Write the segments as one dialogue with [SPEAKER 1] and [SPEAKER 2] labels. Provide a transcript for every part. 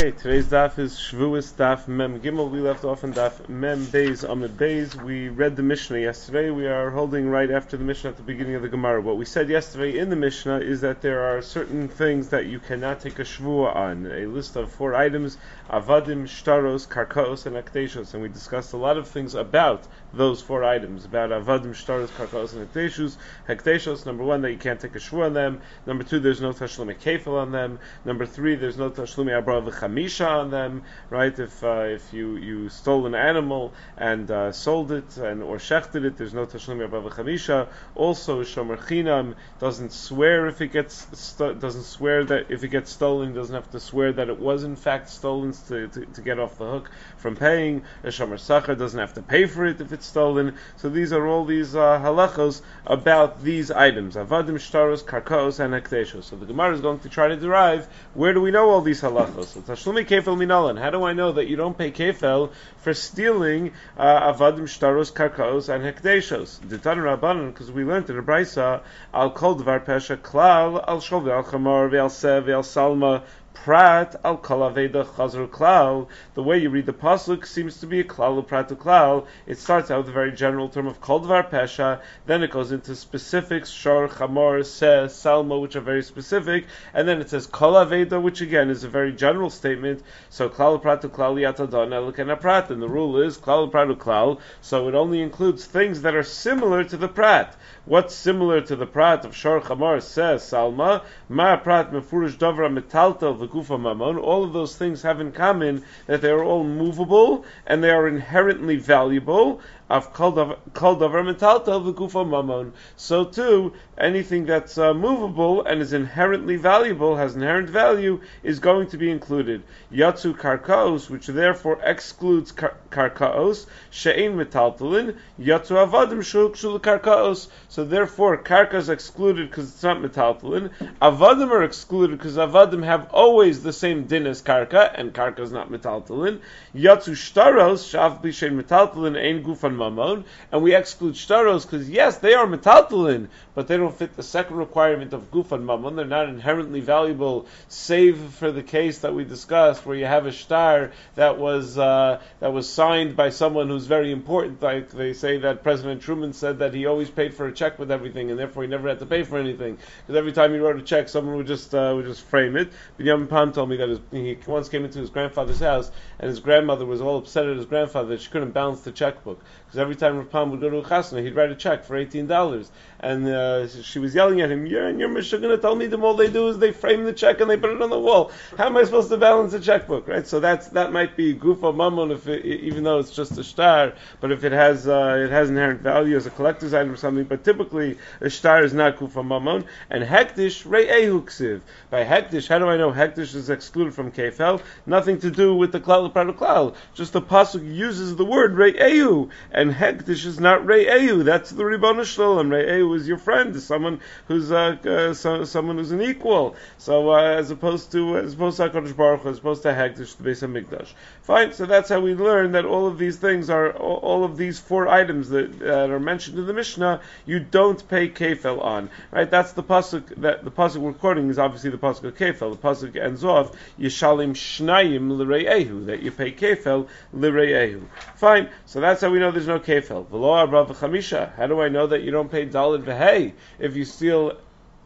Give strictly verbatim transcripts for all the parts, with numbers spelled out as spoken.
[SPEAKER 1] Okay, today's daf is Shvuas daf Mem Gimel. We left off in daf Mem Beis Amid Beis. We read the Mishnah yesterday. We are holding right after the Mishnah at the beginning of the Gemara. What we said yesterday in the Mishnah is that there are certain things that you cannot take a Shvua on. A list of four items: Avadim, Shtaros, Karkaos, and Akteshos. And we discussed a lot of things about those four items, about Avadim, Shtaros, Karkaos, and Akteshos. Akteshos, number one, that you can't take a Shvua on them. Number two, there's no Tashlum Kefil on them. Number three, there's no Tashlum Abra v'chamisha on them, right? If uh, if you, you stole an animal and uh, sold it and or shechted it, there's no tashlum abra v'chamisha. Also, shomer chinam doesn't swear if it gets st- doesn't swear that if it gets stolen, doesn't have to swear that it was in fact stolen to, to, to get off the hook from paying. A shomer sachar doesn't have to pay for it if it's stolen. So these are all these uh, halachos about these items: avadim, shtaros, karkaos, and akteshos. So the Gemara is going to try to derive where do we know all these halachos. So tashlumi kefel minalan. How do I know that you don't pay kefel for stealing uh, avadim, shtaros, karkaos, and hekdeshos? Ditan rabbanon, because we learned in the braysa al kol dvar pesha klal al shol ve'al chamor ve'al sev ve'al salma prat al kol aveda chazur klal. The way you read the pasuk seems to be a klal prat to klal. It starts out with a very general term of kol dvar pesha, then it goes into specifics: shor, chamor, se, salma, which are very specific, and then it says kol aveda, which again is a very general statement. So klal prat to klal yatadon elikena prat, and the rule is klal prat to klal. So it only includes things that are similar to the prat. What's similar to the prat of shor, chamor, se, salma? Ma prat mefurish davra metaltel v'gufa mamon. All of those things have in common that they are all movable and they are inherently valuable. Of kol davar metaltel v'gufa mamon. So too, anything that's uh, movable and is inherently valuable, has inherent value, is going to be included. Yatsu karkaos, which therefore excludes kar- karkaos, she'ein metaltelin, yatsu avadim shul karkaos. So therefore, karka is excluded because it's not metaltelin. Avadim are excluded because avadim have always the same din as karka, and karka is not metaltelin. Yatsu shtaros, shaf b'shein metaltelin, ein gufan mamon, and we exclude shtaros because yes, they are metaltelin, but they don't fit the second requirement of gufan mamon. They're not inherently valuable, save for the case that we discussed, where you have a shtar that was uh, that was signed by someone who's very important. Like they say that President Truman said that he always paid for a check with everything, and therefore he never had to pay for anything, because every time he wrote a check, someone would just uh, would just frame it. Binyamin Pan told me that his, he once came into his grandfather's house, and his grandmother was all upset at his grandfather that she couldn't balance the checkbook, because every time Rav Pam would go to a chasna, he'd write a check for eighteen dollars, and uh, she was yelling at him, "You're and your Mishnah going to tell me them all they do is they frame the check and they put it on the wall. How am I supposed to balance a checkbook?" Right? So that's that might be gufa mammon, if it, even though it's just a shtar, but if it has uh, it has inherent value as a collector's item or something. But typically a shtar is not gufa mammon. And hektish re'ehu ksiv. By hektish, how do I know hektish is excluded from kefel? Nothing to do with the klal prat klal. Just the pasuk uses the word re'ehu, and hektish is not re'ehu. That's the Ribbon Shalom. Re'ehu is your friend, is someone who's uh, uh, so, someone who's an equal. So uh, as opposed to as opposed to HaKadosh Baruch Hu, as opposed to hektish, the Beis Hamikdash. Fine. So that's how we learn that all of these things are all, all of these four items that, that are mentioned in the Mishnah, you don't pay kefel on. Right? That's the pasuk. That the pasuk we're quoting is obviously the pasuk of kefel. The pasuk ends off Yishalim Shnayim L'Re'ehu, that you pay kefel L'Re'ehu. Fine. So that's how we know there's no kefel. V'lo Abra v'chamisha. How do I know that you don't pay dalid v'hei if you steal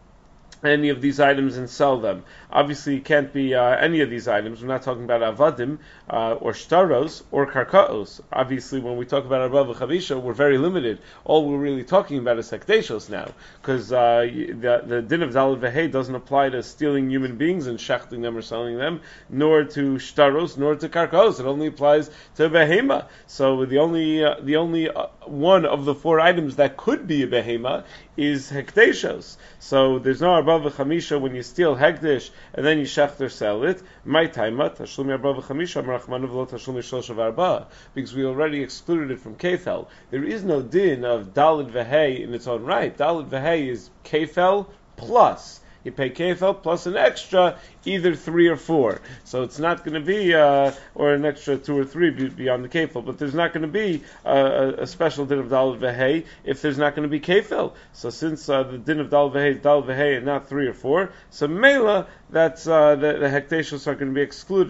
[SPEAKER 1] any of these items and sell them? Obviously, it can't be uh, any of these items. We're not talking about avadim uh, or shtaros or karkaos. Obviously, when we talk about abra v'chavisha, we're very limited. All we're really talking about is hekdeshos now, because uh, the, the din of daled v'hei doesn't apply to stealing human beings and shechting them or selling them, nor to shtaros, nor to karkaos. It only applies to behema. So the only uh, the only uh, one of the four items that could be a behema is hekdeshos. So there's no abra v'chamisha when you steal hekdesh and then you shecht or sell it. My taimat tashlumi abra v'chamisha merachmanu v'lo tashlumi shlosh v'arba, because we already excluded it from kefel. There is no din of dalid v'hei in its own right. Dalid v'hei is kefel plus. You pay kefel plus an extra, either three or four. So it's not going to be, uh, or an extra two or three beyond the kefel, but there's not going to be uh, a, a special din of daled v'hei if there's not going to be kefel. So since uh, the din of daled v'hei is daled v'hei and not three or four, so mela, that's uh, the, the hekteshos are going to be excluded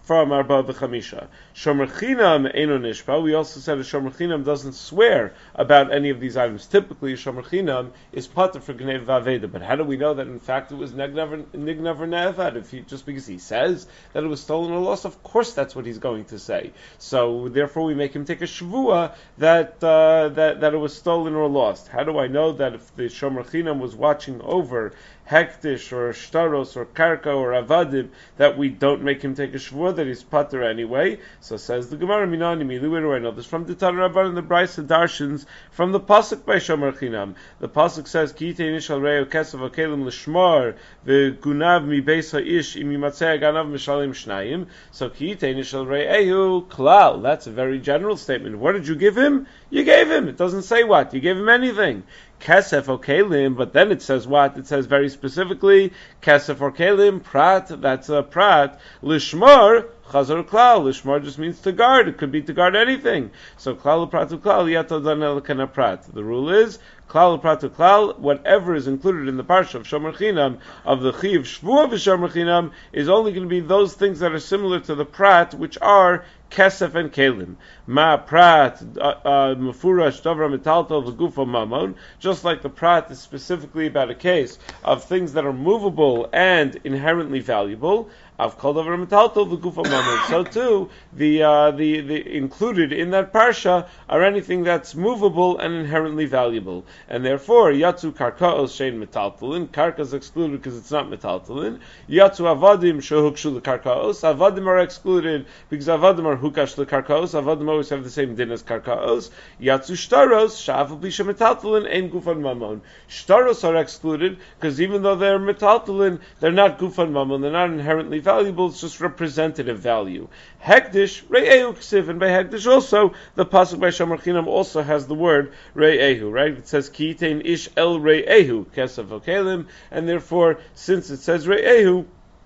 [SPEAKER 1] from Arba v'Chamisha. Shomer Chinam Eino Nishpa. We also said a Shomer Chinam doesn't swear about any of these items. Typically, a Shomer Chinam is pater for Gnev v'Aveda. But how do we know that in fact it was Nignav or Nevad? If he, just because he says that it was stolen or lost, of course that's what he's going to say. So therefore, we make him take a shvua that uh, that that it was stolen or lost. How do I know that if the Shomer Chinam was watching over Hektish or Shtaros or Karka or Avadim, that we don't make him take a shvua, that he's pater anyway? So says the Gemara, Minani Milu, where do I know this? From the Tanur Rabban and the Brisa Darshans, from the Pasuk by Shomer Chinam. The Pasuk says, Ki yitei ish al re'ehu kesef v'kelim l'shmar v'gunav mi beis ha'ish im yimatzeh ganav mishalim shnayim. So Ki yitei ish al re'ehu klal. That's a very general statement. What did you give him? You gave him. It doesn't say what. You gave him anything. Kesef or kelim, but then it says what? It says very specifically, kesef or kelim, prat, that's a prat, lishmar, chazar klal. Lishmar just means to guard. It could be to guard anything. So klal pratu klal, yato danel kana prat. The rule is, klal pratu klal, whatever is included in the parsha of Shomer Chinam, of the chiv shvua v'Shomer Chinam, is only going to be those things that are similar to the prat, which are kesef and kelim. Ma prat, mefurash davra metaltal v'gufa mamon. Just like the prat is specifically about a case of things that are movable and inherently valuable, I've called over metaltal v'gufa mamon. So too, the uh, the the included in that parsha are anything that's movable and inherently valuable, and therefore yatsu karkaos shein metaltalin. Karka is excluded because it's not metaltalin. Yatsu avadim shehukshu lekarkaos. Avadim are excluded because avadim are hukash lekarkaos. Avadim always have the same din as karkaos. Yatsu shtaros shavu bisha metaltalin ein gufan mamon. Shtaros are excluded because even though they're metaltalin, they're not gufan mamon. They're not inherently valuable. It's just representative value. Hekdish re'ehu ksiv, and by hekdish also the pasuk by Shomer Chinam also has the word re'ehu. Right? It says ki yitein ish el re'ehu kesef v'kelim, and therefore since it says re'ehu,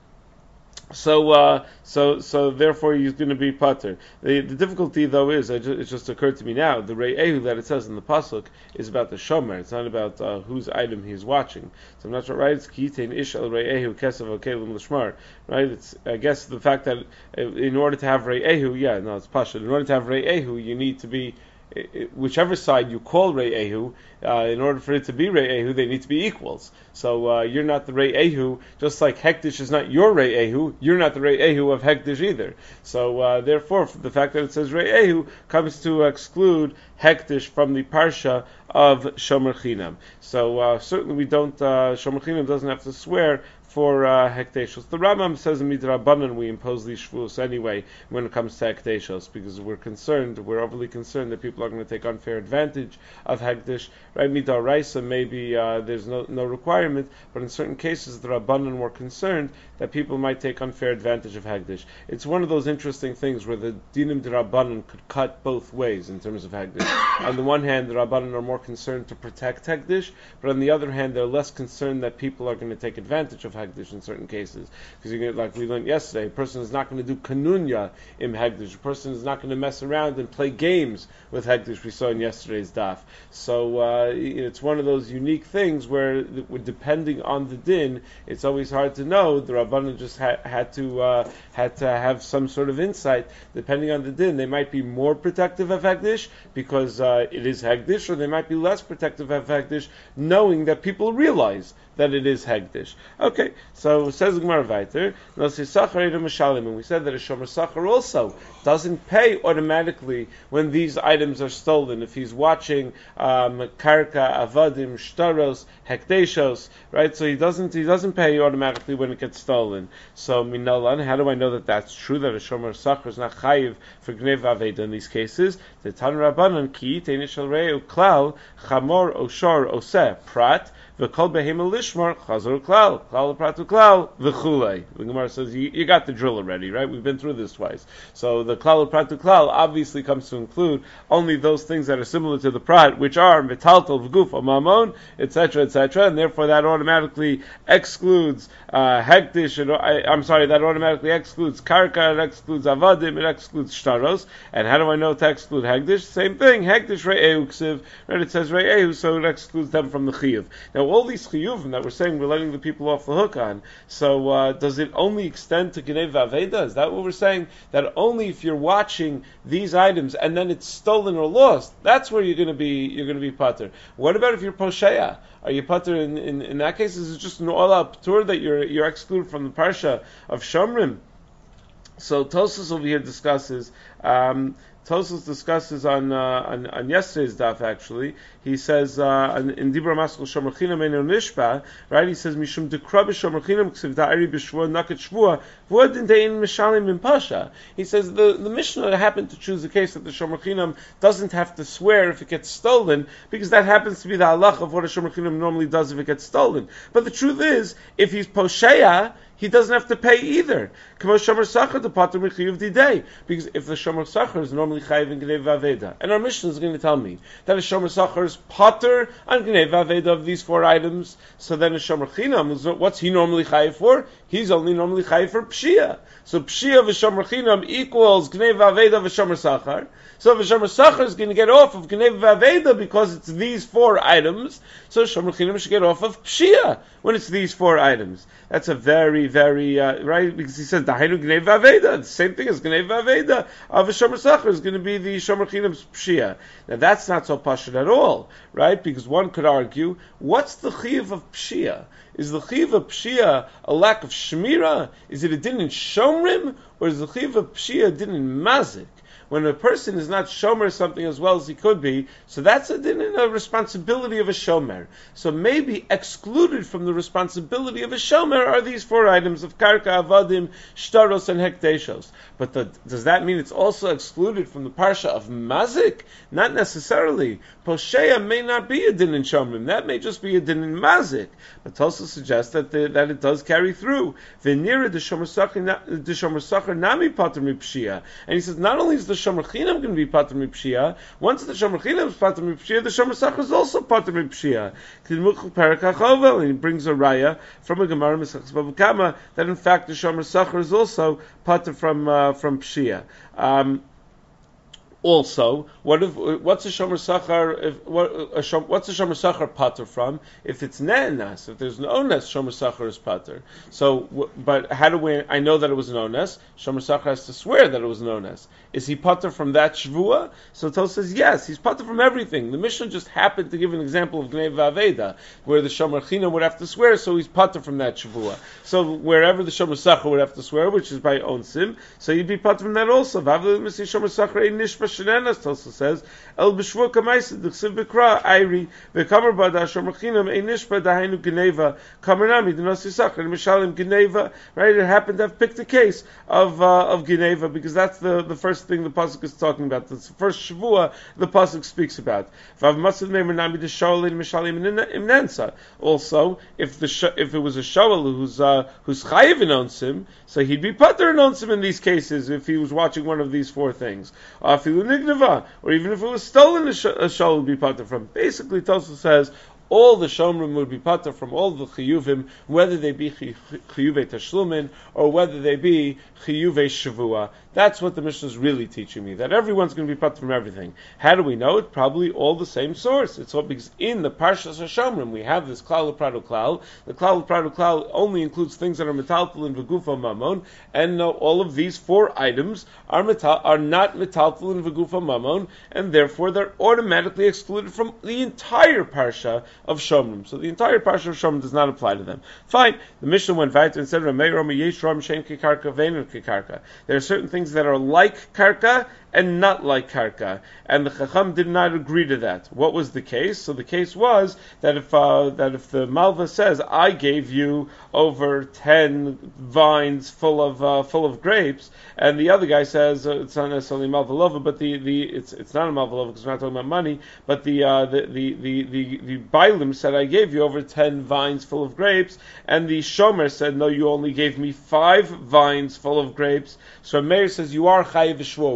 [SPEAKER 1] So, uh, so, so, therefore, he's going to be pater. The, the difficulty, though, is it just, it just occurred to me now. The re'ehu that it says in the pasuk is about the shomer. It's not about uh, whose item he's watching. So I'm not sure. Right? It's ki yitein ish el re'ehu kesav v'kelim l'shmar. Right? It's I guess the fact that in order to have re'ehu, yeah, no, it's pasha. In order to have re'ehu, you need to be. Whichever side you call Re'ehu, uh, in order for it to be Re'ehu, they need to be equals. So uh, you're not the Re'ehu, just like Hektish is not your Re'ehu, you're not the Re'ehu of Hektish either. So uh, therefore, the fact that it says Re'ehu comes to exclude Hektish from the Parsha of Shomer Chinam. So uh, certainly we don't, uh, Shomer Chinam doesn't have to swear for uh, Hekteshos. The Rambam says in Midrabanan we impose these shvuos anyway when it comes to Hekteshos, because we're concerned, we're overly concerned that people are going to take unfair advantage of Hekdesh. Right? Midaraisa, maybe uh, there's no, no requirement, but in certain cases the Rabbanan were concerned that people might take unfair advantage of Hekdesh. It's one of those interesting things where the Dinim D'Rabbanan could cut both ways in terms of Hekdesh. On the one hand, the Rabbanan are more concerned to protect Hekdesh, but on the other hand, they're less concerned that people are going to take advantage of Hekdesh in certain cases, because you like we learned yesterday, a person is not going to do kanunya in Hekdesh. A person is not going to mess around and play games with Hekdesh. We saw in yesterday's daf. So uh, it's one of those unique things where, depending on the din, it's always hard to know. The Rabbanan just ha- had to uh, had to have some sort of insight. Depending on the din, they might be more protective of Hekdesh because uh, it is Hekdesh, or they might be less protective of Hekdesh, knowing that people realize that it is Hekdesh. Okay, so says Gemara weiter, and we said that a Shomer Sachar also doesn't pay automatically when these items are stolen. If he's watching um, Karka, Avadim, Shtaros, Hekteshos, right? So he doesn't he doesn't pay automatically when it gets stolen. So Minalan, how do I know that that's true, that a Shomer Sachar is not chayiv for Gnev Aveda in these cases? The Tan Rabbanan ki Teinishal Reu Klal Chamor Oshor Oseh Prat V'Kol Behema Lishmar Chazor Klal Klal Pratu Klal V'Chulei. The Gemara says you, you got the drill already, right? We've been through this twice. So the Klal Pratu Klal obviously comes to include only those things that are similar to the Prat, which are Metaltal V'Guf or Mamon, et cetera, et cetera, and therefore that automatically excludes uh, Hektish. And, I, I'm sorry, that automatically excludes Karka, it excludes Avadim, it excludes Shtaros. And how do I know to exclude Hektish? Same thing, Hektish Re'ehu Ksiv, right? It says Re'ehu, so it excludes them from the Chiyuv. Now all these chiyuvim that we're saying we're letting the people off the hook on, so uh, does it only extend to Geneva Aveda? Is that what we're saying? That only if you're watching these items and then it's stolen or lost, that's where you're going to be you're going to be pater. What about if you're posheya? Are you pater in, in, in that case? Is it just an all-out patur that you're you're excluded from the parsha of Shomrim? So Tosfos over here discusses. Um, Tosfos discusses on, uh, on on yesterday's daf. Actually, he says uh, in Dibra Maskul Shomer Chinam Eino Nishpa, right? He says Mishum Dekra B'Shomer Chinam Ksiv Da'ari B'Shvua Naket Shvua V'Odin Dein Mishalim in Pasha. He says the the Mishnah happened to choose the case that the Shomer Chinam doesn't have to swear if it gets stolen, because that happens to be the halach of what a Shomer Chinam normally does if it gets stolen. But the truth is, if he's posheya, he doesn't have to pay either. Because if the Shomer Sachar is normally chayiv in Gnei Vaveda, and our Mishnah is going to tell me that a Shomer Sachar is pater on Gnei Vaveda of these four items, so then a Shomer Chinam, what's he normally chayiv for? He's only normally chayiv for Pshia. So Pshia of a Shomer Chinam equals Gnei Vaveda of a Shomer Sachar. So if a Shomer Sachar is going to get off of Gnei Vaveda because it's these four items, so Shomer Chinam should get off of Pshia when it's these four items. That's a very, very, uh, right, because he says, Dahainu Gnei Vaveda, the same thing as Gnei Vaveda of a Shomer Sachar is going to be the Shomer Chinam's Pshia. Now that's not so pashut at all, right? Because one could argue, what's the chiv of Pshia? Is the chiv of Pshia a lack of Shmira? Is it a din in Shomrim? Or is the chiv of Pshia a din in Mazik? When a person is not shomer something as well as he could be, so that's a din in a responsibility of a shomer. So maybe excluded from the responsibility of a shomer are these four items of karka, avadim, shtaros, and hekteshos. But the, does that mean it's also excluded from the parsha of mazik? Not necessarily. Posheya may not be a din in shomrim. That may just be a din in mazik. But also suggests that the, that it does carry through. V'nira the shomer sachar nami pater mi pshia. And he says not only is the Shomer Chinam going to be pater mi Pshia, once the Shomer Chinam is pater mi Pshia, the Shomer Sachar is also pater mi Pshia. And he brings a raya from a Gemara Mesachos Bava Kama that in fact the Shomer Sachar is also pater from uh, from Pshia. Um, Also, what if what's a shomer sachar? If what a shom, what's a shomer sachar pater from? If it's ne'enas, if there's an ones, shomer sachar is pater. So, but how do we? I know that it was an ones. Shomer sachar has to swear that it was an ones. Is he pater from that shvua? So Tos says yes, he's pater from everything. The Mishnah just happened to give an example of Gnei Vaveda, where the shomer chinam would have to swear, so he's pater from that shvua. So wherever the shomer sachar would have to swear, which is by onsim, so you'd be pater from that also. Vavle misi shomer sachar ein nishpa. Shenenas also says, El b'shvua kamaisa d'chsiv b'kra ayri v'kamar b'ada shomer chinam ein nishpa dahainu geneva kamar nami d'nosi sachar mishalim geneva. Right? It happened to have picked a case of uh, of geneva because that's the, the first thing the pasuk is talking about. That's the first shvua the pasuk speaks about. Vav masid meimer nami d'shaolin mishalim imnensa. Also, if the sh- if it was a shaol who's uh, who's chayiv in onsim, so he'd be pater in onsim in these cases if he was watching one of these four things. Uh, or even if it was stolen, a shawl would be pater from. Basically, Tosfos says all the shomrim would be pater from all the chiyuvim, whether they be chiyuvei tashlumin or whether they be chiyuvei shavua. That's what the Mishnah is really teaching me, that everyone's going to be pater from everything. How do we know it? Probably all the same source. It's all because in the Parshas HaShomrim we have this klal u'pradu klal. The klal u'pradu klal only includes things that are metaltal in v'gufa mamon, and uh, all of these four items are metal, are not metaltal in v'gufa mamon, and therefore they're automatically excluded from the entire Parsha of Shomrim. So the entire Parsha of Shomrim does not apply to them. Fine. The Mishnah went weiter and said, there are certain things that are like karka and not like karka, and the Chacham did not agree to that. What was the case? So the case was that if uh, that if the Malva says, "I gave you over ten vines full of uh, full of grapes," and the other guy says uh, it's not necessarily Malva Lova, but the, the it's it's not a Malva Lova because we're not talking about money, but the uh, the the the the, the Bailim said, "I gave you over ten vines full of grapes," and the Shomer said, "No, you only gave me five vines full of grapes." So Meir says, "You are chayiv v'shvua. Why are you chayiv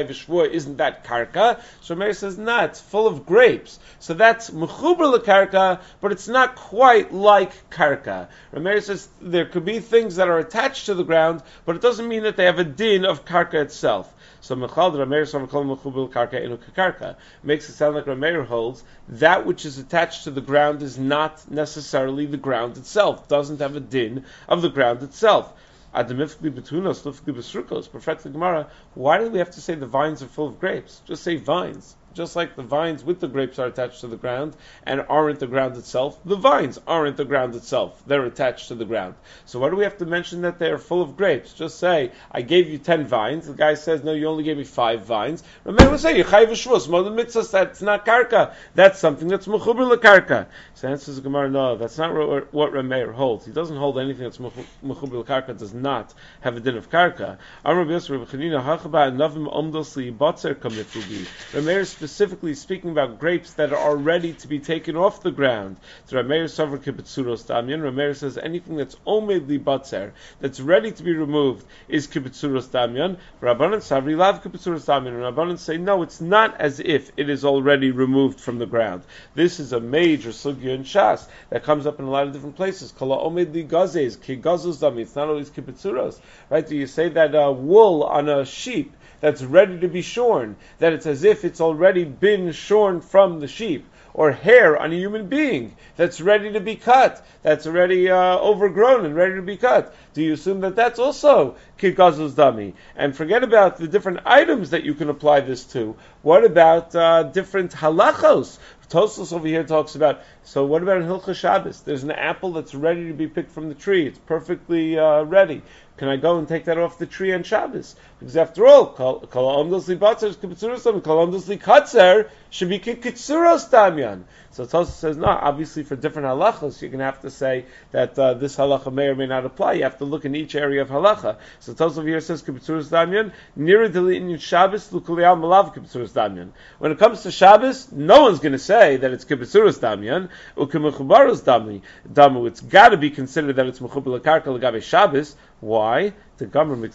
[SPEAKER 1] Chai V'Shvua, isn't that karka? So Meir says, nah, it's full of grapes. So that's mechuber lekarka, but it's not quite like karka. Meir says there could be things that are attached to the ground, but it doesn't mean that they have a din of karka itself. So Mechal Rameir Samakol Mechuber Karka Enu Karka makes it sound like Rameir holds that which is attached to the ground is not necessarily the ground itself, doesn't have a din of the ground itself. Adamifli betunos, lufli besrukos, perfect the Gemara. Why do we have to say the vines are full of grapes? Just say vines. Just like the vines with the grapes are attached to the ground and aren't the ground itself, the vines aren't the ground itself. They're attached to the ground. So why do we have to mention that they're full of grapes? Just say, I gave you ten vines. The guy says, no, you only gave me five vines. Remember, say, Yechai v'shvus, modem mitzvahs, that's not karka. That's something that's mechuber lekarka. So answers the Gemara, no, that's not what, what Rameir holds. He doesn't hold anything that's mechuber lekarka, does not have a din of karka. Amar b'yosr b'chanina hachaba novim omdos li batzer kamitzugi. Rameir specifically speaking about grapes that are ready to be taken off the ground. So Rameir Sover Kibitzuros Damyan. Rameir says anything that's omed li batzer, that's ready to be removed, is Kibitzuros Damyan. Rabbanan Savri Lav Kibitzuros Damyan. And Rabbanan say, no, it's not as if it is already removed from the ground. This is a major sugya in Shas that comes up in a lot of different places. Kala omed li gazes, ki gazos dami. It's not always Kibitzuros. Right? Do you say that uh, wool on a sheep that's ready to be shorn, that it's as if it's already been shorn from the sheep, or hair on a human being that's ready to be cut, that's already uh, overgrown and ready to be cut? Do you assume that that's also kigazuz dami? And forget about the different items that you can apply this to. What about uh, different halachos? Tosfos over here talks about, so what about in Hilchos Shabbos? There's an apple that's ready to be picked from the tree. It's perfectly uh, ready. Can I go and take that off the tree on Shabbos? Because after all, kol omdos li batzer kibitzuros damyan, kol omdos li katzer should be kibitzuros damyan. So Tosfos says, no, obviously for different halachas, you're going to have to say that uh, this halacha may or may not apply. You have to look in each area of halacha. So Tosfos over here says kibitzuros damyan, nira deli Shabbos lukulial malav kibitzuros damyan. When it comes to Shabbos, no one's going to say that it's kibitzuros damyan, ukemechubaros dami. Damu, it's got to be considered that it's mechubar lekarka legabe Shabbos. Why? Because where do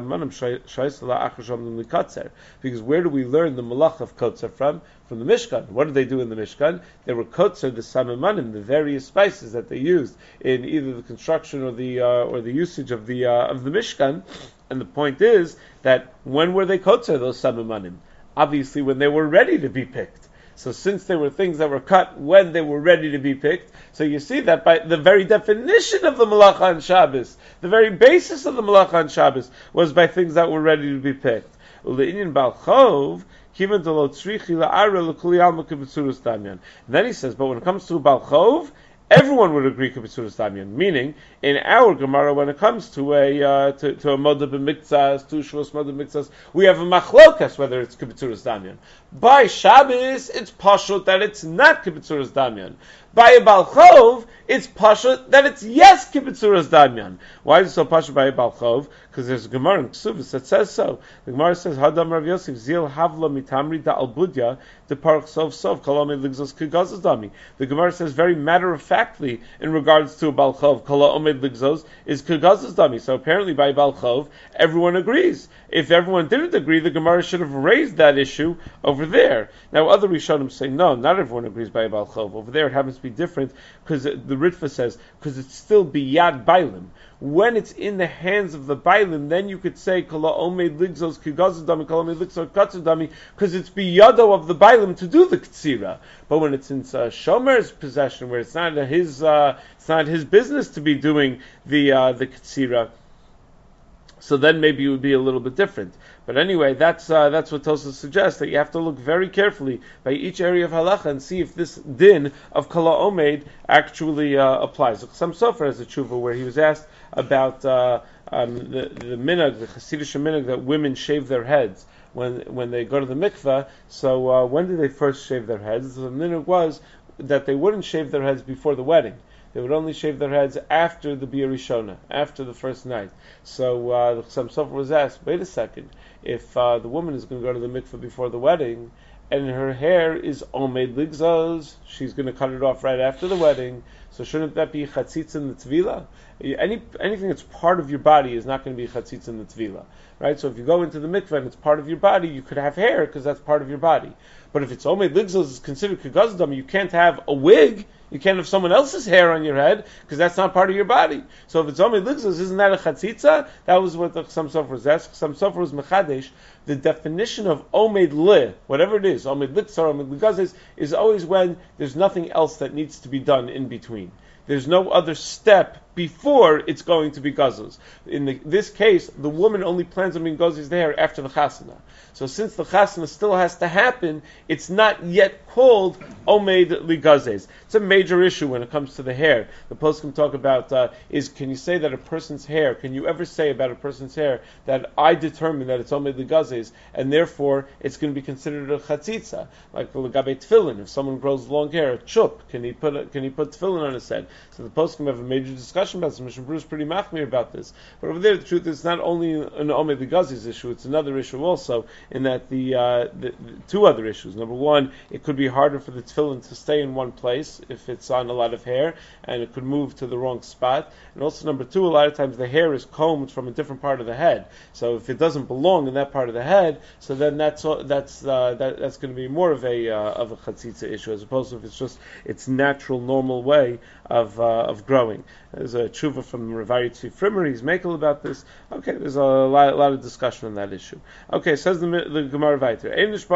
[SPEAKER 1] we learn the malach of kotzer from? From the Mishkan. What did they do in the Mishkan? They were kotzer the samamanim, the various spices that they used in either the construction or the uh, or the usage of the uh, of the Mishkan. And the point is that when were they kotzer those samamanim? Obviously, when they were ready to be picked. So since there were things that were cut when they were ready to be picked, so you see that by the very definition of the malacha on Shabbos, the very basis of the malacha on Shabbos was by things that were ready to be picked. And then he says, but when it comes to Bal Chov, everyone would agree kibitzuros damyan. Meaning, in our Gemara, when it comes to a uh, to, to a modeh b'miktzas, to shvus modeh b'miktzas, we have a machlokas whether it's kibitzuros damyan. By Shabbos, it's pashut that it's not kibitzuros damyan. By a Bal Chov, it's pashut that it's yes kibitzuros damyan. Why is it so pashut by a Bal Chov? Because there's a Gemara in Ksubis that says so. The Gemara says, Hadam Rav Yosef zil havla mitamri da albudya de parach sov sov kalame ligzos kigazos dami. The Gemara says very matter of factly in regards to a Bal Chov, kala omed ligzos is kigazos dami. So apparently by Bal Chov, everyone agrees. If everyone didn't agree, the Gemara should have raised that issue over there. Now other Rishonim say, no, not everyone agrees by a Bal Chov. Over there it happens to be different, because the Ritva says, because it's still biyad bailim. When it's in the hands of the bailim, then you could say kala omed ligzos kigazos dami, kala omed ligzos katzer dami, because it's biyado of the bailim to do the ktsira. But when it's in uh, Shomer's possession, where it's not his, uh, it's not his business to be doing the uh, the ktsira, so then maybe it would be a little bit different. But anyway, that's uh, that's what Tosfos suggests, that you have to look very carefully by each area of halacha and see if this din of kala omed actually uh, applies. Some Sofer has a tshuva where he was asked about uh, um, the, the minhag, the Hasidic minhag, that women shave their heads when when they go to the mikveh. So uh, when did they first shave their heads? The minhag was that they wouldn't shave their heads before the wedding. They would only shave their heads after the Bia Rishona, after the first night. So uh, the Chassam Sofer was asked, wait a second, if uh, the woman is going to go to the mikveh before the wedding, and her hair is omed ligzaz, she's going to cut it off right after the wedding. So shouldn't that be chatzitza in the tvila? Any anything that's part of your body is not going to be chatzitza in the tvila, right? So if you go into the mikveh and it's part of your body, you could have hair because that's part of your body. But if it's omed ligzaz, is considered kagazdam, you can't have a wig. You can't have someone else's hair on your head because that's not part of your body. So if it's omed ligzaz, isn't that a chatzitza? That was what the Chassam Sofer was asked. Chassam Sofer was mechadesh. The definition of omed li, whatever it is, omed litzar, omed ligazes, is always when there's nothing else that needs to be done in between. There's no other step before it's going to be gazuz. In the, this case, the woman only plans on being gazuz there after the chasana. So since the chasana still has to happen, it's not yet called omed ligazes. It's a major issue when it comes to the hair. The poskim talk about uh, is can you say that a person's hair? Can you ever say about a person's hair that I determine that it's omed ligazes and therefore it's going to be considered a chatzitza, like the legabe tefillin? If someone grows long hair, a chup, can he put a, can he put tefillin on his head? So the poskim have a major discussion about this. Mishnah Berurah is pretty machmir about this. But over there, the truth is not only an omed ligazes issue; it's another issue also. In that the, uh, the, the two other issues. Number one, it could be harder for the tefillin to stay in one place if it's on a lot of hair, and it could move to the wrong spot. And also number two, a lot of times the hair is combed from a different part of the head. So if it doesn't belong in that part of the head, so then that's that's uh, that, that's going to be more of a uh, of a chatzitza issue as opposed to if it's just its natural normal way of uh, of growing. There's a tshuva from Ravari Tzvi Frimer. He's makel about this. Okay, there's a lot, a lot of discussion on that issue. Okay, says the, the Gemara Vayter.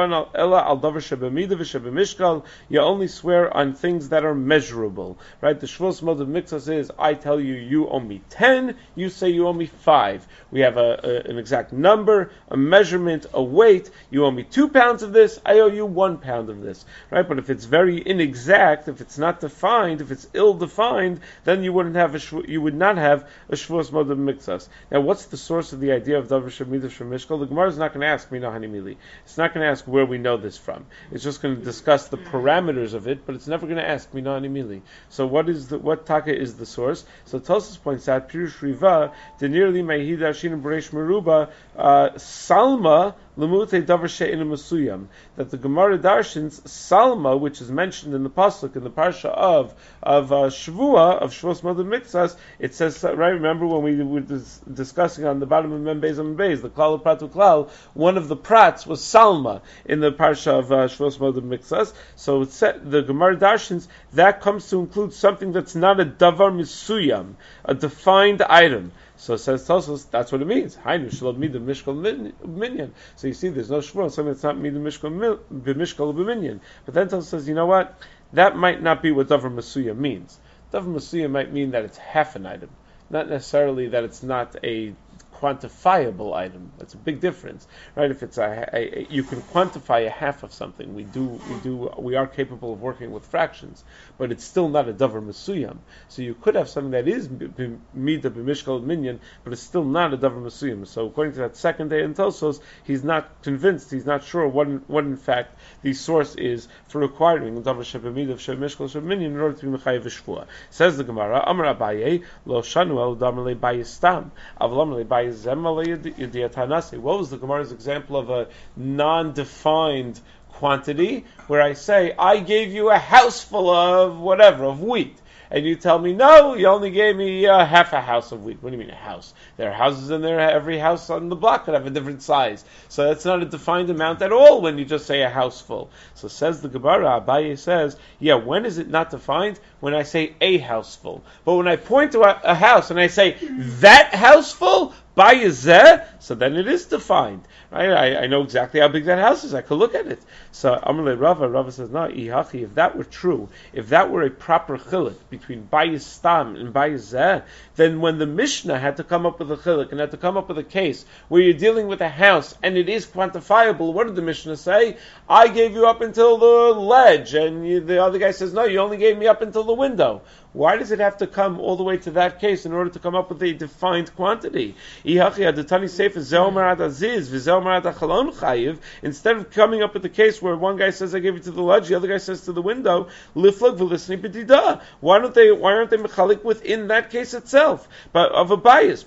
[SPEAKER 1] You only swear on things that are measurable, right? The Shavuos mode of Mikzas is, I tell you, you owe me ten. You say you owe me five. We have a, a, an exact number, a measurement, a weight. You owe me two pounds of this. I owe you one pound of this, right? But if it's very inexact, if it's not defined, if it's ill-defined, then you wouldn't have a shvu, you would not have a Shavuos mode of Mikzas. Now, what's the source of the idea of Davar Shemidah Shemishkal? The Gemara is not going to ask Mina Hani Mili. It's not going to ask where we know this from. It's just going to discuss the parameters of it, but it's never going to ask Mina Hani Mili. So, what is the what taka is the source? So, Tosfos points out Pirush Riva Denirli Meihida Shin Bereish Meruba Salma Lemute Davar She'in Masuyam, that the Gemara darshins Salma, which is mentioned in the pasuk in the parsha of of uh, Shavua of Shavuos Mode of Mikzas, it says right. Remember when we were dis- discussing on the bottom of Mem Beis Amud Beis the Klal Pratu Klal, one of the prats was Salma in the parsha of uh, Shavuos Mode of Mikzas. So it said, the Gemara darshins that comes to include something that's not a davar misuyam, a defined item. So it says Tosfos, that's what it means. Hainu shalom midah mishkal minyan. So you see, there's no shvur on something that's not midah mishkal b'mishkal b'minyan. But then Tosfos says, you know what? That might not be what davar masuya means. Davar masuya might mean that it's half an item, not necessarily that it's not a quantifiable item. That's a big difference, right? If it's a, a, a you can quantify a half of something. We do, we do, we are capable of working with fractions, but it's still not a davar mesuyam. So you could have something that is mida b'mishkal minyan, but it's still not a davar mesuyam. So according to that second day in Tosfos, he's not convinced. He's not sure what, in, what in fact the source is for requiring davar shebemida shebmishkal shebminyan in order to be mechayev v'shvua. Says the Gemara, Amar Abaye lo shanu el davar lebayistam avlam lebayistam. What was the Gemara's example of a non-defined quantity where I say, I gave you a house full of whatever, of wheat. And you tell me, no, you only gave me uh, half a house of wheat. What do you mean a house? There are houses in there, every house on the block could have a different size. So that's not a defined amount at all when you just say a house full. So says the Gemara, Abaye says, yeah, when is it not defined? When I say a house full. But when I point to a, a house and I say, that house full? Bayezeh, so then it is defined, right? I, I know exactly how big that house is. I could look at it. So Amalei Rava, Rava says, no, ihachi. If that were true, if that were a proper chiluk between Bayestam and Bayezeh, then when the Mishnah had to come up with a chiluk and had to come up with a case where you're dealing with a house and it is quantifiable, what did the Mishnah say? I gave you up until the ledge, and you, the other guy says, no, you only gave me up until the window. Why does it have to come all the way to that case in order to come up with a defined quantity? Instead of coming up with the case where one guy says I gave it to the ledge, the other guy says to the window, why don't they why aren't they mechalik within that case itself? But of a bias.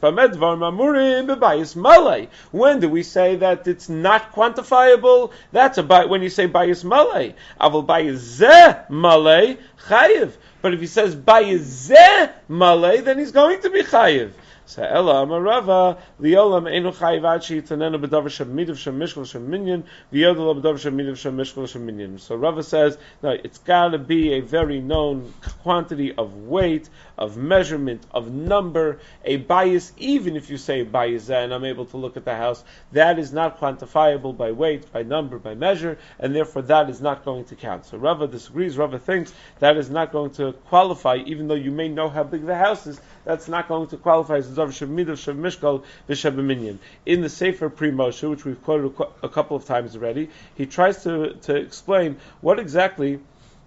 [SPEAKER 1] When do we say that it's not quantifiable? That's a bi- when you say bias malay. Aval bias zeh malay chayiv. But if he says bias zeh malay, then he's going to be chayiv. So Ella Amarava Liolam Enu Chayiv Achi Tanena B'Davar Shem Midav Shem Mishkol Shem Minyan V'Yodel B'Davar Shem Midav Shem Mishkol Shem Minyan. So Rava says no, it's got to be a very known quantity of weight, of measurement, of number, a bias. Even if you say bias and I'm able to look at the house, that is not quantifiable by weight, by number, by measure, and therefore that is not going to count. So Rava disagrees. Rava thinks that is not going to qualify, even though you may know how big the house is. That's not going to qualify as in the Sefer Pri Moshe, which we've quoted a couple of times already, he tries to, to explain what exactly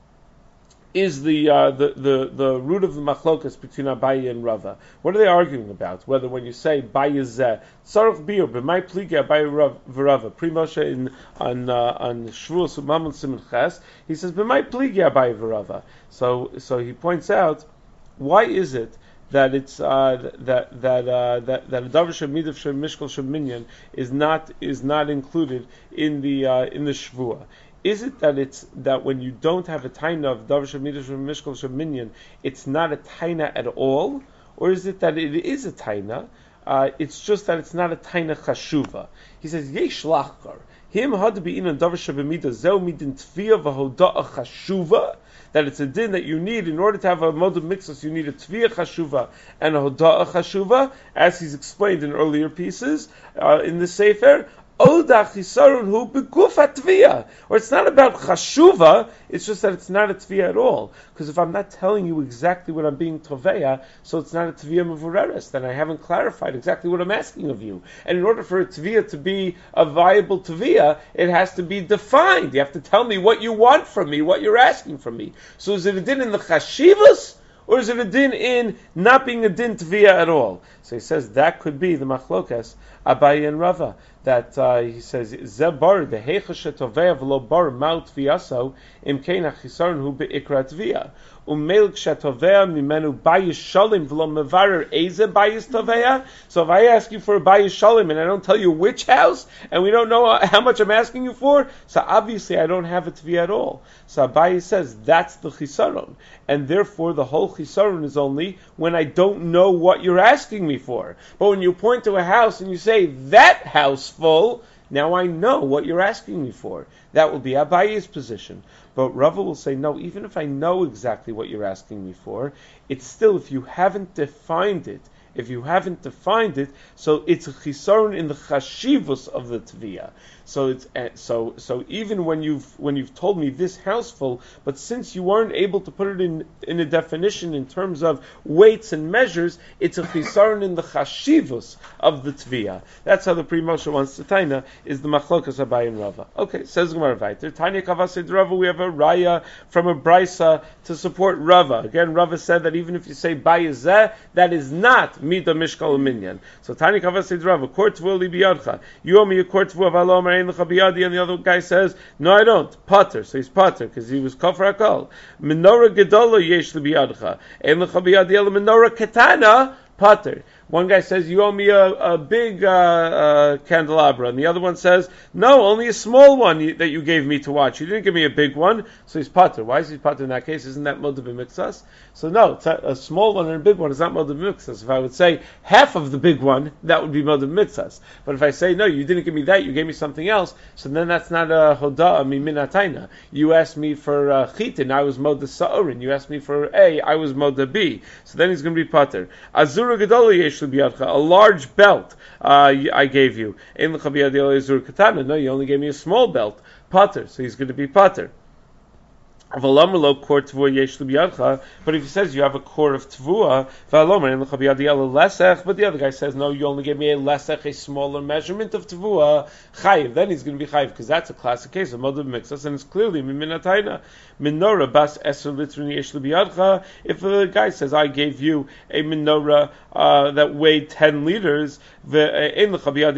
[SPEAKER 1] is the, uh, the the the root of the machlokas between Abaye and Rava. What are they arguing about? Whether when you say Bayezeh, Tzarech Biur, B'may Pligi Abaye v'Rava, Pri Moshe in on uh, on Shavuos Mamon Siman Ches, he says B'may Pligi Abaye v'Rava. So so he points out, why is it that it's uh, that that uh, that that a davar shem midav shem mishkol shem minyan is not is not included in the uh, in the shvua? Is it that it's that when you don't have a taina of davar shem midav shem mishkol shem minyan, it's not a taina at all, or is it that it is a taina? Uh, it's just that it's not a taina chashuva. He says yesh lachkar him had to be in a davar shem midav zeu midin tvia v'hoda'a chashuva. That it's a din that you need in order to have a mod of mitzvahs, you need a tviyah chashuva and a hoda'ah chashuva, as he's explained in earlier pieces uh, in the Sefer. Oda chisarun hu beguf hatviyah. Or it's not about chashuva, it's just that it's not a tviyah at all. Because if I'm not telling you exactly what I'm being toveya, so it's not a tviyah mevureres, then I haven't clarified exactly what I'm asking of you. And in order for a tviyah to be a viable tviyah, it has to be defined. You have to tell me what you want from me, what you're asking from me. So is it a din in the chashivas, or is it a din in not being a din tviyah at all? So he says that could be the machlokas Abaye and Rava. That uh, he says zebar the heicha shetovei v'lo bar maut tviyaso imkein hachisarun hu beikra tviyah umeil kshetovei mimenu bayis shalim v'lo mevarer eze bayis tovei. So if I ask you for a bayis shalim and I don't tell you which house and we don't know how much I'm asking you for, so obviously I don't have a tviyah at all. So Abaye says that's the chisaron, and therefore the whole chisaron is only when I don't know what you're asking me for. But when you point to a house and you say that house full, now I know what you're asking me for. That will be Abaye's position. But Rava will say, no, even if I know exactly what you're asking me for, it's still, if you haven't defined it, if you haven't defined it, so it's a chisaron in the chashivus of the tviyah. So it's uh, so so even when you've when you've told me this house full, but since you weren't able to put it in in a definition in terms of weights and measures, it's a chisaron in the chashivus of the tviyah. That's how the Pri Moshe wants to taina is the machlokas Abaye and Rava. Okay, says Gemara Vayter. Tanya Kavasid Rava, we have a raya from a brisa to support Rava. Again, Rava said that even if you say bayezeh, that is not mida mishkal minyan. So Tanya Kavasid Rava, kort tvu li biyadcha. You owe me a kort tvu avalom. And the other guy says, no, I don't. Potter. So he's Potter, because he was kafar hakol. Menorah gedola yesh libiyadcha. Ein lecha biyadi ela menorah ketana, Potter. One guy says, you owe me a, a big uh, uh, candelabra. And the other one says, no, only a small one you, that you gave me to watch. You didn't give me a big one. So he's Potter. Why is he Potter in that case? Isn't that Moed b'miktsas? So no, it's a, a small one and a big one is not Moed b'miktsas. If I would say half of the big one, that would be Moed b'miktsas. But if I say, no, you didn't give me that, you gave me something else, so then that's not a Hoda'a mimin atayna. You asked me for uh, chitin, I was Moed sa'orin. You asked me for A, I was Moed B. So then he's going to be Potter. Azura gedola yesh a large belt uh, I gave you. No, you only gave me a small belt. Potter, so he's going to be Potter. But if he says you have a core of tvua, but the other guy says no, you only gave me a lesech, a smaller measurement of tvua, chayiv. Then he's going to be chayiv because that's a classic case of modav mixas, and it's clearly minatayna menorah bas eser litrin yesh libiyadcha. If the guy says I gave you a menorah uh, that weighed ten liters, and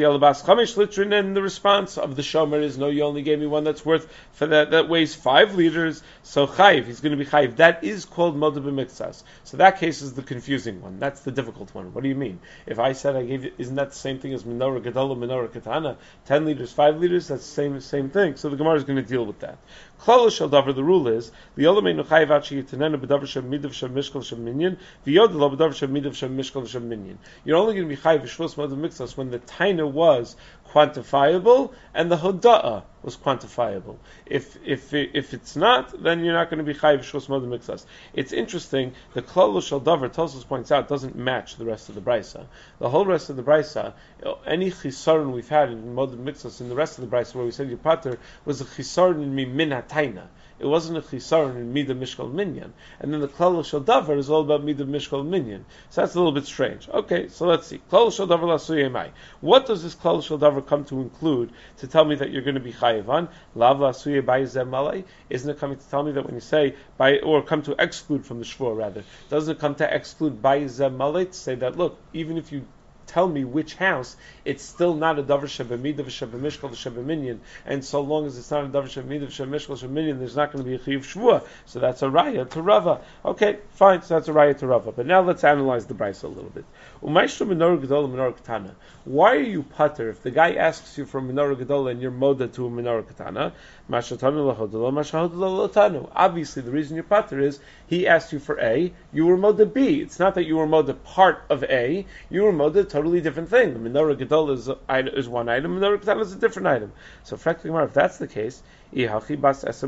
[SPEAKER 1] the response of the shomer is no, you only gave me one that's worth for that that weighs five liters. So chayiv, he's going to be chayiv. That is called modav b'miktsas. So that case is the confusing one. That's the difficult one. What do you mean? If I said I gave you, isn't that the same thing as menorah gadol, menorah katana? Ten liters, five liters, that's the same same thing. So the Gemara is going to deal with that. Klal shel davar, the rule is the olam einu chayiv achi yitanenu b'davar shem midav shem mishkal shem minyan v'yod lo b'davar shem midav shem mishkal shem minyan. You're only going to be chayiv v'shvus modav b'miktsas when the taina was quantifiable and the hoda'ah was quantifiable. If if if it's not, then you're not going to be chayiv shus modav mixas. It's interesting. The klal shel davar, Tosfos points out, doesn't match the rest of the brisa. The whole rest of the brisa, any chisaron we've had in modav mixas in the rest of the brisa where we said yipater was a chisaron in min hatayna. It wasn't a chisaron in midah mishkal minyan. And then the klal shel davar is all about midah mishkal minyan. So that's a little bit strange. Okay, so let's see. Klal shel davar lasuye mai. What does this klal shel davar come to include to tell me that you're going to be chayiv on? Lav lasuye bai zeh malay. Isn't it coming to tell me that when you say by or come to exclude from the shvur rather? Doesn't it come to exclude bai zeh malay to say that look, even if you tell me which house, it's still not a davar shebemidav shebemishkal shebeminyan, and so long as it's not a davar shebemidav shebemishkal shebeminyan, there's not going to be a chiyuv shvua. So that's a raya to Rava. Okay, fine. So that's a raya to Rava. But now let's analyze the brisa a little bit. Umayshlu menorah gedola menorah katana. Why are you pater if the guy asks you for menorah gedola and you're moda to a menorah katana? Mashatanu lahodolo, mashahodolo lotanu. Obviously, the reason you're pater is he asked you for A, you were moda B. It's not that you were moda part of A, you were moda totally different thing. The menorah gadol is, is one item, menorah katana is a different item. So, frankly, if that's the case, right? The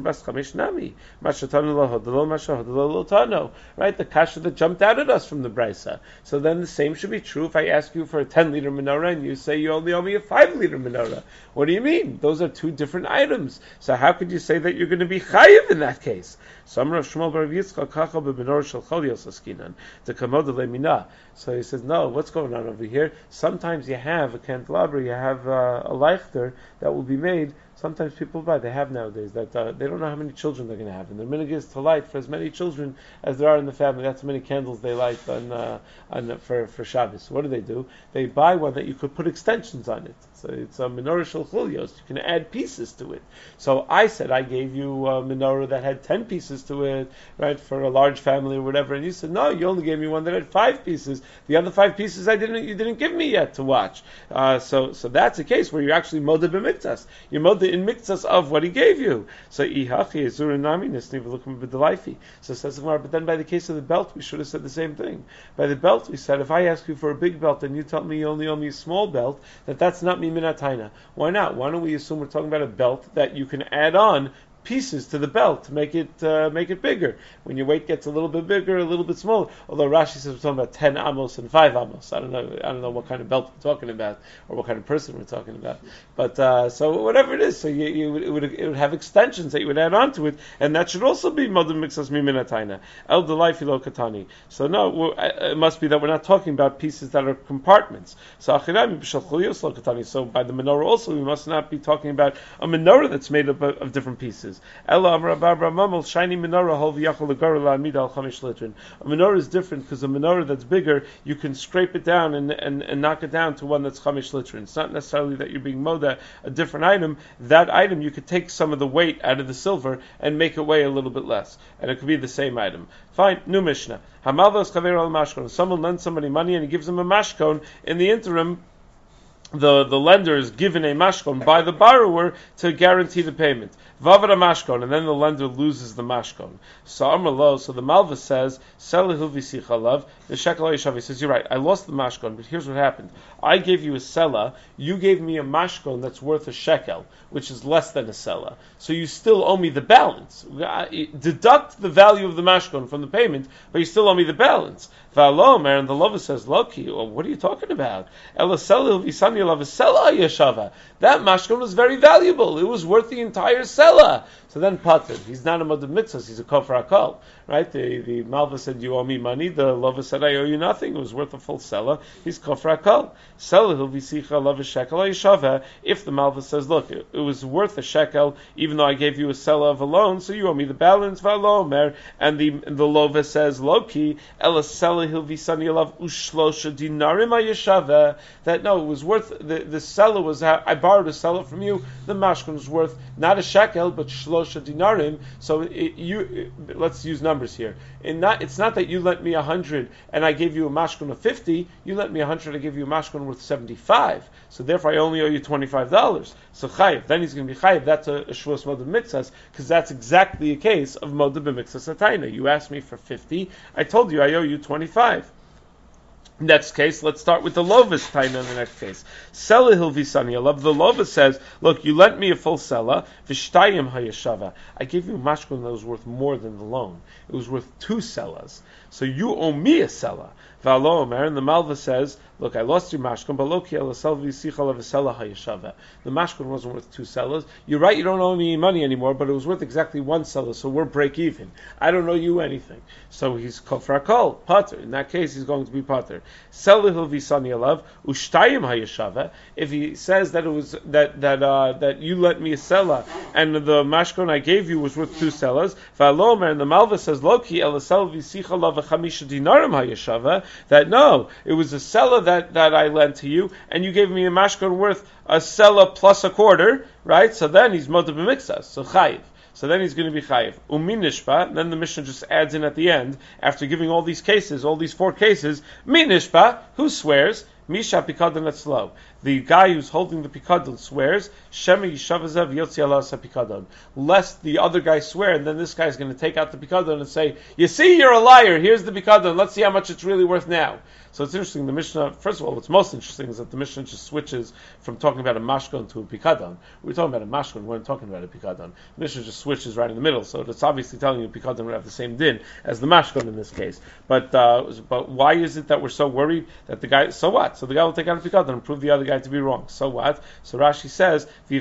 [SPEAKER 1] kasha that jumped out at us from the brisa. So then the same should be true if I ask you for a ten liter menorah and you say you only owe me a five liter menorah. What do you mean? Those are two different items. So how could you say that you're going to be chayiv in that case? So he says, no, what's going on over here? Sometimes you have a candelabra, you have uh, a leichter that will be made. Sometimes people buy, they have nowadays, that uh, they don't know how many children they're going to have. And their minhag is to light for as many children as there are in the family. That's how many candles they light on, uh, on for, for Shabbos. So what do they do? They buy one that you could put extensions on it. So it's a menorah shel chulios. You can add pieces to it. So I said I gave you a menorah that had ten pieces to it, right, for a large family or whatever. And you said, no, you only gave me one that had five pieces. The other five pieces I didn't, you didn't give me yet to watch. Uh, so, so that's a case where you're actually moda b'miktas. You're moda in miktas of what he gave you. So ihachi ezurinami nisni v'lukum b'delaifi. So says the Gemara, but then by the case of the belt, we should have said the same thing. By the belt, we said, if I ask you for a big belt and you tell me you only owe me a small belt, that that's not mi minataina. Why not? Why don't we assume we're talking about a belt that you can add on pieces to the belt to make it uh, make it bigger. When your weight gets a little bit bigger, a little bit smaller. Although Rashi says we're talking about ten amos and five amos. I don't know. I don't know what kind of belt we're talking about or what kind of person we're talking about. But uh, so whatever it is, so you, you it would it would have extensions that you would add onto it, and that should also be modern mixas miminataina el delay filo katani. So no, it must be that we're not talking about pieces that are compartments. So achirami b'shal chuliyos lo katani. So by the menorah also, we must not be talking about a menorah that's made up of, of different pieces. Ella Amar Barbara Mamel shiny menorah hol v'yachol legara la'amid al chamish litrin. A menorah is different because a menorah that's bigger, you can scrape it down and, and, and knock it down to one that's chamish litrin. It's not necessarily that you're being moda a different item. That item you could take some of the weight out of the silver and make it weigh a little bit less, and it could be the same item. Fine, new Mishnah. Hamalvas chaver al mashkon. Someone lends somebody money and he gives them a mashkon. In the interim, the, the lender is given a mashkon by the borrower to guarantee the payment. Vavara mashkon, and then the lender loses the mashkon. So Amar Lo, so the Malva says, Selihu v'sichalav, the shekel yishav. He says, you're right, I lost the mashkon, but here's what happened. I gave you a sela, you gave me a mashkon that's worth a shekel, which is less than a sela. So you still owe me the balance. Deduct the value of the mashkon from the payment, but you still owe me the balance. V'alomer, and the Lova says, Loki, well, what are you talking about? Elasel v'sani lavasela yeshava. That mashkon was very valuable. It was worth the entire sela. So then Pater, he's not a Moed Mitzvahs, he's a Kofar Akal. Right? The, the Malva said, you owe me money. The Lova said, I owe you nothing. It was worth a full sela. He's Kofar Akal. Sela v'sicha lav shekel yeshava. If the Malva says, look, it, it was worth a shekel, even though I gave you a sela of a loan, so you owe me the balance, v'alomer. And the the Lova says, Loki, ela sela hilvisani alav ushlosha dinarim hayeshava. That no, it was worth, the, the sela was, I borrowed a sela from you, the mashkon was worth not a shekel, but shlosha dinarim. So it, you, it, let's use numbers here. In not, it's not that you lent me a hundred and I gave you a mashkon of fifty, you lent me a hundred, I gave you a mashkon worth seventy-five. So therefore I only owe you twenty-five dollars. So chayiv, then he's going to be chayiv. That's a, a shvuas Moed Mitzvahs, because that's exactly a case of Moed B'Mitzvahs Ataina. You asked me for fifty, I told you I owe you twenty-five. Next case, let's start with the Lova's taina in the next case. Sela hilvisani alav. The Lova says, look, you lent me a full sela, v'shtayim hayeshava. I gave you a mashkon that was worth more than the loan. It was worth two selas. So you owe me a sela. V'alo omer, and the Malva says, look, I lost your mashkon, but loki elasel v'sicha lavasela hayeshava. The mashkon wasn't worth two selas. You're right, you don't owe me money anymore, but it was worth exactly one sela, so we're break even. I don't owe you anything. So he's kofar kol, pater. In that case, he's going to be pater. Selihil visani alav ushtayim hayeshava. If he says that it was that that uh, that you lent me a sela and the mashkon I gave you was worth two selas, v'alomer, and the Malva says loki elasel v'sicha lav chamisha dinarim hayeshava. That no, it was a sela that that I lent to you, and you gave me a mashkon worth a sela plus a quarter, right? So then he's Moed B'Mitzvahs, so chayiv. So then he's going to be chayiv. Umin nishpa, then the Mishnah just adds in at the end, after giving all these cases, all these four cases, min nishpa, who swears? Misha pikadon etzlo. The guy who's holding the pikadon swears, Shema yishavazev yotzi alas pikadon. Lest the other guy swear, and then this guy's going to take out the pikadon and say, you see, you're a liar, here's the pikadon, let's see how much it's really worth now. So it's interesting, the Mishnah, first of all, what's most interesting is that the Mishnah just switches from talking about a mashkon to a pikadon. We're talking about a mashkon, we weren't talking about a pikadon. The Mishnah just switches right in the middle, so it's obviously telling you pikadon would have the same din as the mashkon in this case. But uh, but why is it that we're so worried that the guy, so what? So the guy will take out a pikadon and prove the other guy to be wrong. So what? So Rashi says,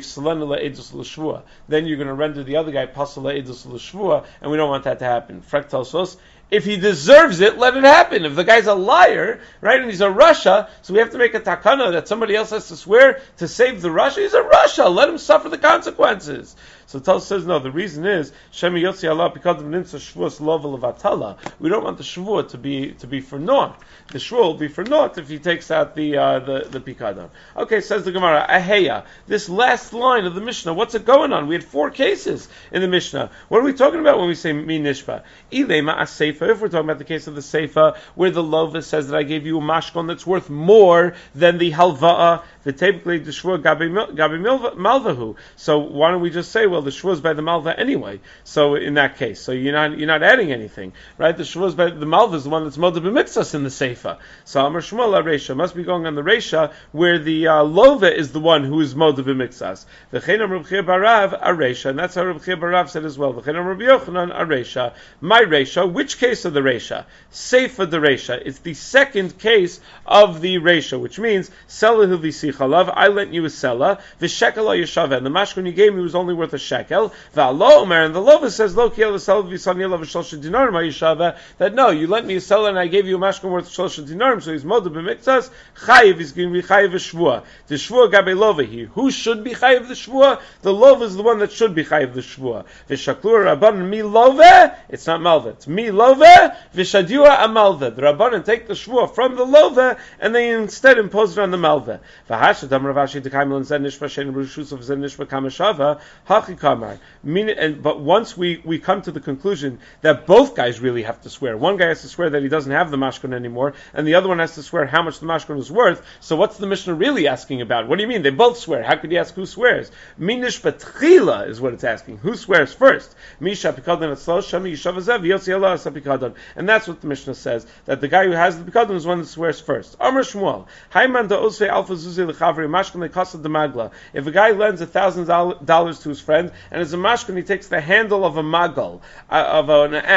[SPEAKER 1] then you're going to render the other guy pasal le'edus l'shvua, and we don't want that to happen. Frek tells us, if he deserves it, let it happen. If the guy's a liar, right, and he's a Rasha, so we have to make a takana that somebody else has to swear to save the Rasha. He's a Rasha. Let him suffer the consequences. So Tal says, no, the reason is, Shemi Yotzi Allah because of Nimsa Shvuas Lovel Vatala. We don't want the Shvuah to be to be for naught. The Shvuah will be for naught if he takes out the uh, the, the Pikadon. Okay, says the Gemara, Aheya, this last line of the Mishnah, what's it going on? We had four cases in the Mishnah. What are we talking about when we say Mi Nishpa? Ilema Aseifa, if we're talking about the case of the Seifa, where the Lova says that I gave you a mashkon that's worth more than the Halva'a, the typically the Shvuah Gabi Malvahu. So why don't we just say, well, the Shvuah is by the Malva anyway. So in that case, so you're not you're not adding anything, right? The Shvuah is by the Malva is the one that's Moed B'Mitzvahs in the Seifa. So Amar Shmuel Reisha must be going on the Reisha where the uh, Lova is the one who is Moed B'Mitzvahs. The Chenam Reb Chia Barav Areisha, and that's how Reb Chia Barav said as well. The Chenam Reb Yochanan Areisha. My Reisha, which case of the Reisha? Seifa the Reisha. It's the second case of the Reisha, which means Selah V'Sichalav. I lent you a Selah. V'Shekel Yeshava, and the mashkon you gave me was only worth a shekel. V'Alo Omer, and the Lova says Lo Ki El Selah V'Sani Elav V'Shlosh Dinarim Yeshava. That no, you lent me a Selah and I gave you a mashkon worth Shlosh Dinarim, so he's Moed B'Mitzvahs. Chayiv is going to be Chayiv Shvuah. The Shvuah Gabe Lova here. Who should be Chayiv the Shvuah? The Lova is the one that should be Chayiv the Shvuah. V'Shaklur Rabban Mi Lova. It's not Malva. It's Mi Lova. V'Shadiua Amalva. The Rabbanan take the Shvuah from the Lova and they instead impose it on the Malva. V'Hashadam Ravashi Tekaimel and Zen Nishva Shein Rishus of Zen Nishva Kamashava Hachi Kamar. But once we, we come to the conclusion that both guys really have to swear, one guy has to swear that he doesn't have the mashkon anymore, and the other one has to swear how much the mashkon is worth. So what's the Mishnah really asking about? What do you mean? They both swear. How could you ask who swears? Minish Batchila is what it's asking. Who swears first? Misha Pikadon Etzlo Shami Yishavazev Yotzi Allah Asa Pikadon. And that's what the Mishnah says, that the guy who has the Pikadon is one that swears first. Amar Shmuel Hayman da Osve Alpha Zuzi Lechavri Mashkon Lekasa de Magla. If a guy lends a thousand dollars to his friend and as a mashkon he takes the handle of a magal, uh, of an axe.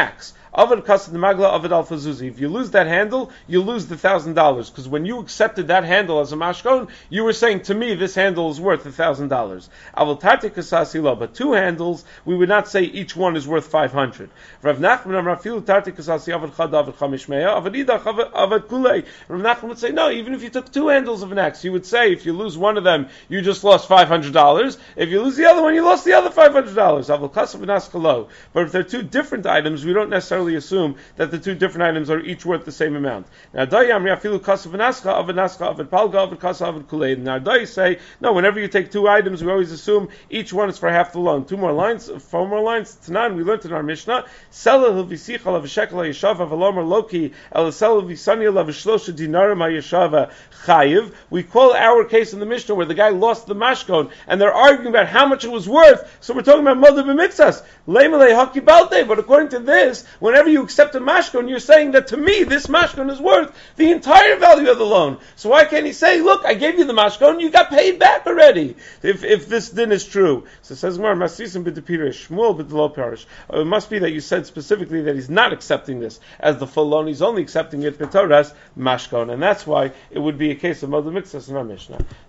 [SPEAKER 1] Avad kasad magla, avad alfa zuzi. If you lose that handle, you lose the thousand dollars. Because when you accepted that handle as a mashkon, you were saying to me, this handle is worth a thousand dollars. Aval tati kasasi lo. But two handles, we would not say each one is worth five hundred. Rav Nachman Amar Filu tati kasasi avad chad avad chamish meya avad idach avad kulei. Rav Nachman would say no. Even if you took two handles of an axe, you would say if you lose one of them, you just lost five hundred dollars. If you lose the other one, you lost the other five hundred dollars. Aval kasav v'naskalo. But if they're two different items, we don't necessarily assume that the two different items are each worth the same amount. Now, Dayam Rafilu kasav v'naska avad naska avad palga avad kasav avad kulei. Now, Dai say no. Whenever you take two items, we always assume each one is for half the loan. Two more lines, four more lines. Tanan, we learned in our Mishnah. Selah v'sichal v'shekel yeshava v'lomer loki el selah v'saniel v'shlosha dinarim yeshava chayiv. We call our case in the Mishnah where the guy lost the mashkon and they're arguing about how much it was worth. So we're talking about mother b'mitzas leimalei haki balte. But according to this, whenever you accept a mashkon, you're saying that to me this mashkon is worth the entire value of the loan. So why can't he say, look, I gave you the mashkon, you got paid back already? If if this din is true, so it says Gemara Masisim b'depirish Shmuel b'delo parish. It must be that you said specifically that he's not accepting this as the full loan. He's only accepting it b'toras mashkon, and that's why it would be a case of mother mitzvahs in our Mishnah.